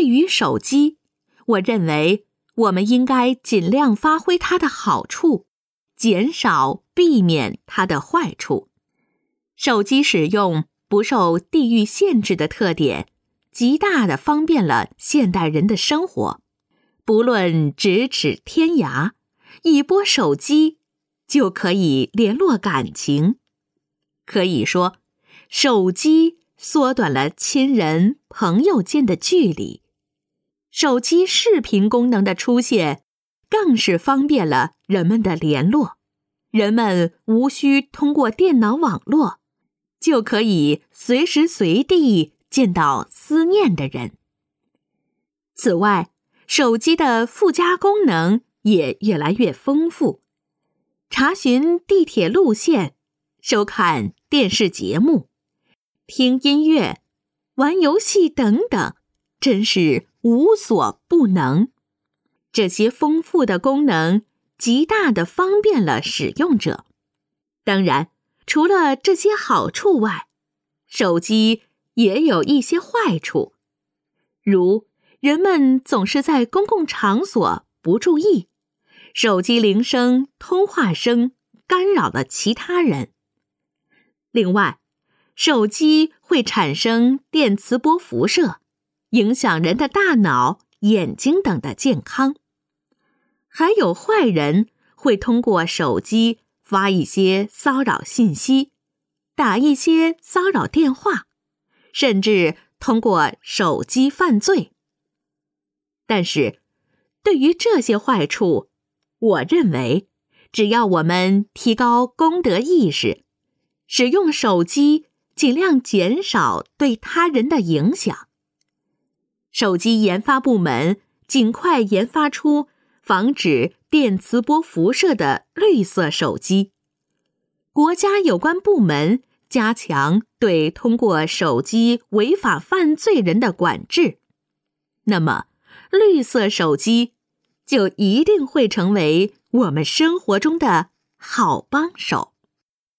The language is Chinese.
对于手机，我认为我们应该尽量发挥它的好处，减少避免它的坏处。手机使用不受地域限制的特点，极大地方便了现代人的生活。不论咫尺天涯，一拨手机就可以联络感情。可以说，手机缩短了亲人朋友间的距离。手机视频功能的出现，更是方便了人们的联络。人们无需通过电脑网络，就可以随时随地见到思念的人。此外，手机的附加功能也越来越丰富，查询地铁路线，收看电视节目，听音乐，玩游戏等等，真是无所不能。这些丰富的功能极大地方便了使用者。当然，除了这些好处外，手机也有一些坏处，如人们总是在公共场所不注意，手机铃声、通话声干扰了其他人。另外，手机会产生电磁波辐射，影响人的大脑、眼睛等的健康。还有坏人会通过手机发一些骚扰信息，打一些骚扰电话，甚至通过手机犯罪。但是，对于这些坏处，我认为，只要我们提高公德意识，使用手机尽量减少对他人的影响。手机研发部门尽快研发出防止电磁波辐射的绿色手机。国家有关部门加强对通过手机违法犯罪人的管制，那么绿色手机就一定会成为我们生活中的好帮手。